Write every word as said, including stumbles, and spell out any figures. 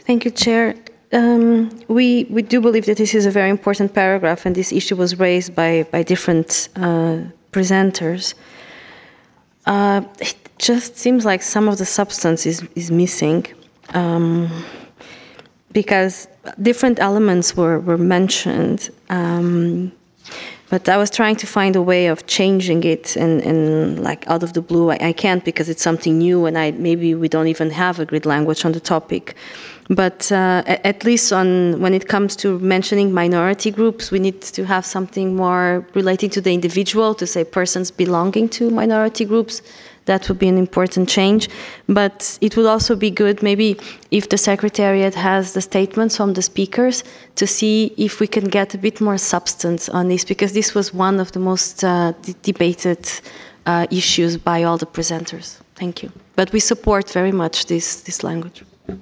Thank you, Chair. Um, we, we do believe that this is a very important paragraph, and this issue was raised by, by different uh, presenters. Uh, it just seems like some of the substance is, is missing, um, because different elements were, were mentioned. Um, But I was trying to find a way of changing it, and, and like out of the blue, I, I can't because it's something new, and I maybe we don't even have a grid language on the topic. But uh, at least on when it comes to mentioning minority groups, we need to have something more relating to the individual, to say persons belonging to minority groups. That would be an important change. But it would also be good maybe if the Secretariat has the statements from the speakers to see if we can get a bit more substance on this, because this was one of the most uh, debated uh, issues by all the presenters. Thank you. But we support very much this, this language.